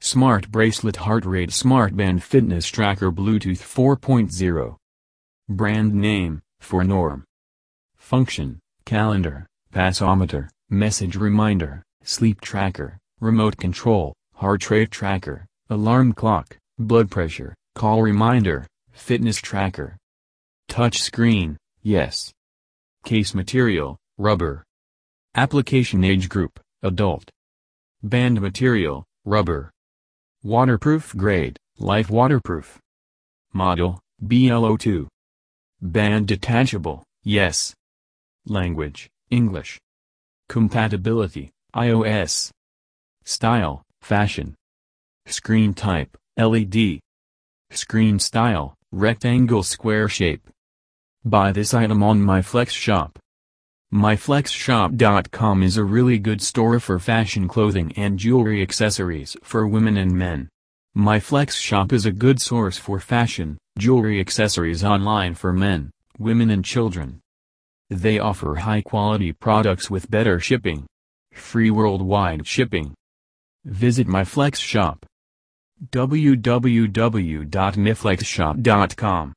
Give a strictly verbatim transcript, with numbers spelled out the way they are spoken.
Smart Bracelet Heart Rate Smartband Fitness Tracker Bluetooth four point oh. Brand name, Fornorm. Function, calendar, passometer, message reminder, sleep tracker, remote control, heart rate tracker, alarm clock, blood pressure, call reminder, fitness tracker. Touch screen, yes. Case material, rubber. Application age group, adult. Band material, rubber. Waterproof grade, life waterproof. Model, B L zero two. Band detachable, yes. Language, English. Compatibility, iOS. Style, fashion. Screen type, L E D. Screen style, rectangle square shape. Buy this item on MyFlexShop. My Flex Shop dot com is a really good store for fashion clothing and jewelry accessories for women and men. MyFlexShop is a good source for fashion, jewelry accessories online for men, women and children. They offer high-quality products with better shipping. Free worldwide shipping. Visit MyFlexShop. w w w dot my flex shop dot com